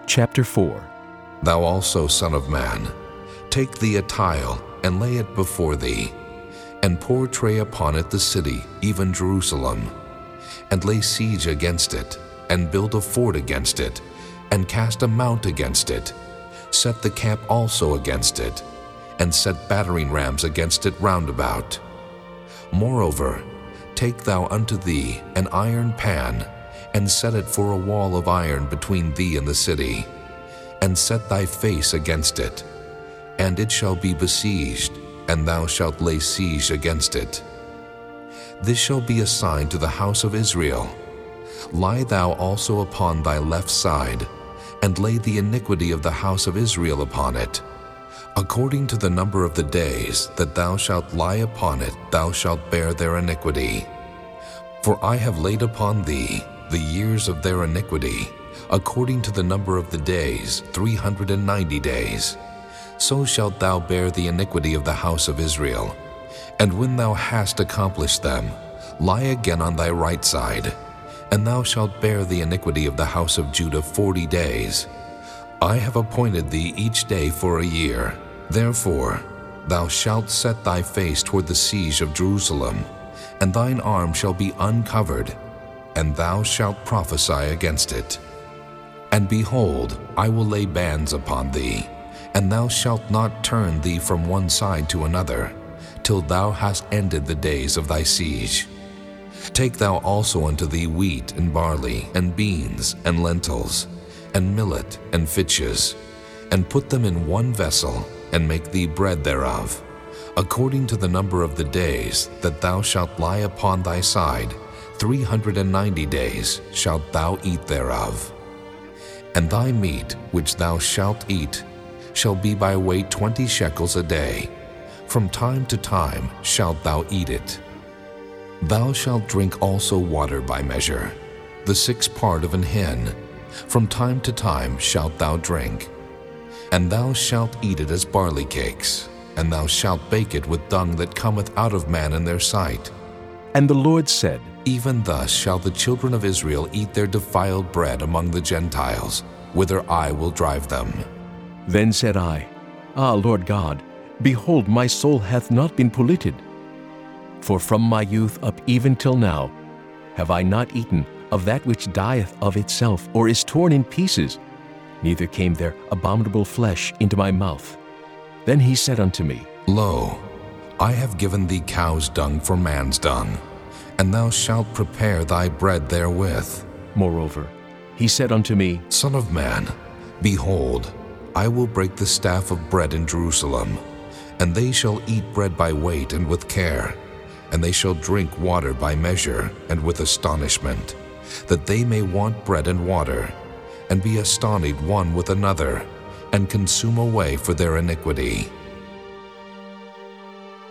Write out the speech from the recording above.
Chapter 4. Thou also, son of man, take thee a tile, and lay it before thee, and portray upon it the city, even Jerusalem, and lay siege against it, and build a fort against it, and cast a mount against it. Set the camp also against it, and set battering rams against it round about. Moreover, take thou unto thee an iron pan, and set it for a wall of iron between thee and the city, and set thy face against it, and it shall be besieged, and thou shalt lay siege against it. This shall be a sign to the house of Israel. Lie thou also upon thy left side, and lay the iniquity of the house of Israel upon it. According to the number of the days that thou shalt lie upon it, thou shalt bear their iniquity. For I have laid upon thee the years of their iniquity, according to the number of the days, 390 days. So shalt thou bear the iniquity of the house of Israel. And when thou hast accomplished them, lie again on thy right side, and thou shalt bear the iniquity of the house of Judah 40 days. I have appointed thee each day for a year. Therefore thou shalt set thy face toward the siege of Jerusalem, and thine arm shall be uncovered, and thou shalt prophesy against it. And behold, I will lay bands upon thee, and thou shalt not turn thee from one side to another, till thou hast ended the days of thy siege. Take thou also unto thee wheat and barley, and beans, and lentils, and millet, and fitches, and put them in one vessel, and make thee bread thereof, according to the number of the days that thou shalt lie upon thy side, 390 days shalt thou eat thereof. And thy meat which thou shalt eat shall be by weight 20 shekels a day. From time to time shalt thou eat it. Thou shalt drink also water by measure, the 6th part of an hin. From time to time shalt thou drink. And thou shalt eat it as barley cakes, and thou shalt bake it with dung that cometh out of man in their sight. And the Lord said, Even thus shall the children of Israel eat their defiled bread among the Gentiles, whither I will drive them. Then said I, Ah, Lord God, behold, my soul hath not been polluted. For from my youth up even till now have I not eaten of that which dieth of itself, or is torn in pieces, neither came there abominable flesh into my mouth. Then he said unto me, Lo, I have given thee cow's dung for man's dung, and thou shalt prepare thy bread therewith. Moreover, he said unto me, Son of man, behold, I will break the staff of bread in Jerusalem, and they shall eat bread by weight and with care, and they shall drink water by measure and with astonishment, that they may want bread and water, and be astonied one with another, and consume away for their iniquity.